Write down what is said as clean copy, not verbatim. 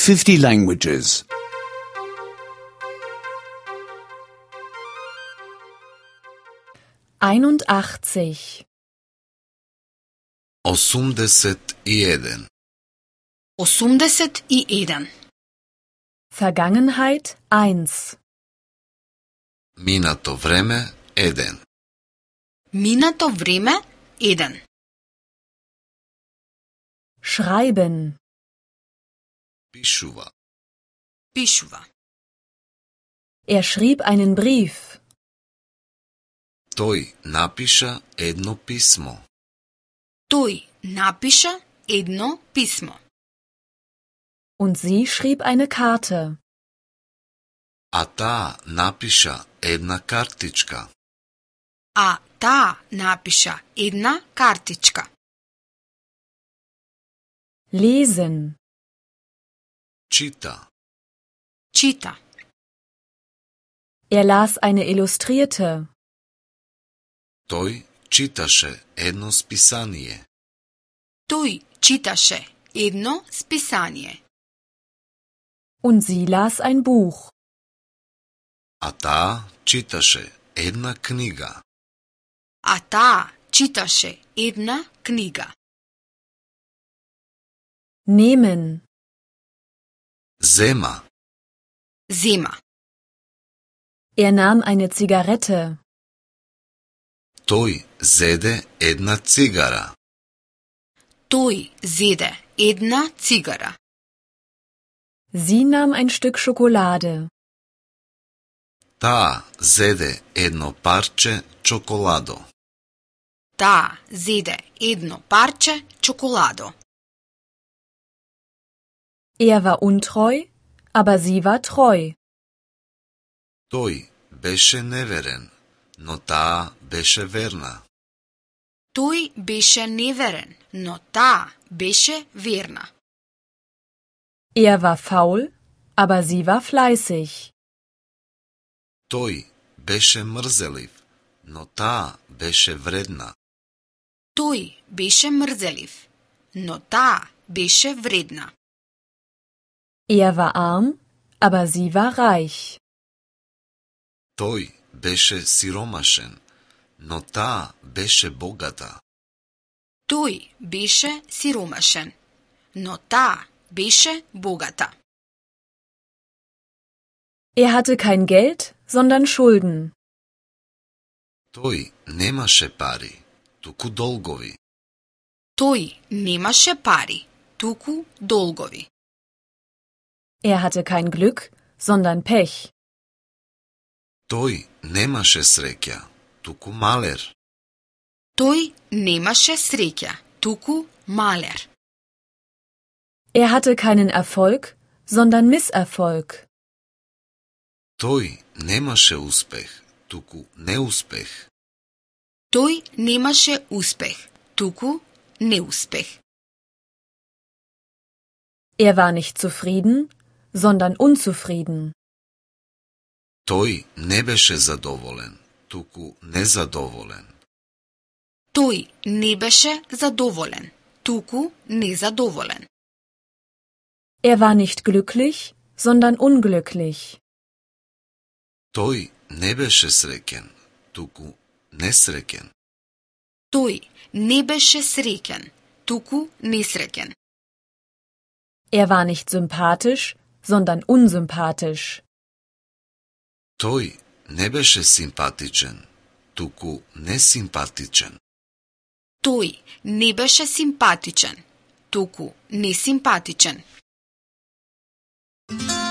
50 languages. 81. 81. 81. Vergangenheit 1. Минато време 1. Минато време 1. Schreiben. Пишува. Пишува. Er schrieb einen Brief. Тој напиша едно писмо. Тој напиша едно писмо. Und sie schrieb eine Karte. А таа напиша една картичка. А таа напиша една картичка. Lesen. Чита. Чита. Er las eine Illustrierte. Тој читаше едно списание. Тој читаше едно списание. Und sie las ein Buch. А таа читаше една книга. А таа читаше една книга. Nehmen. Зема. Зема. Er nahm eine Zigarette. Тој зеде една цигара. Тој зеде една цигара. Sie nahm ein Stück Schokolade. Таа зеде едно парче чоколадо. Таа зеде едно парче чоколадо. Er war untreu, aber sie war treu. Тој беше неверен, но таа беше верна. Тој беше неверен, но таа беше верна. Er war faul, aber sie war fleißig. Тој беше мрзелив, но таа беше вредна. Тој беше мрзелив, но таа беше вредна. Er war arm, aber sie war reich. Тој беше сиромашен, но таа беше богата. Тој беше сиромашен, но таа беше богата. Er hatte kein Geld, sondern Schulden. Тој немаше пари, туку долгови. Тој немаше пари, туку долгови. Er hatte kein Glück, sondern Pech. Тој немаше среќа, туку малер. Тој немаше среќа, туку малер. Er hatte keinen Erfolg, sondern Misserfolg. Тој немаше успех, туку неуспех. Тој немаше успех, туку неуспех. Er war nicht zufrieden, sondern unzufrieden. Тој не беше задоволен, туку незадоволен. Тој не беше задоволен, туку незадоволен. Er war nicht glücklich, sondern unglücklich. Тој не беше среќен, туку несреќен. Тој не беше среќен, туку несреќен. Er war nicht sympathisch, sondern unsympathisch. Тој не беше симпатичен, туку несимпатичен. Тој не беше симпатичен, туку несимпатичен.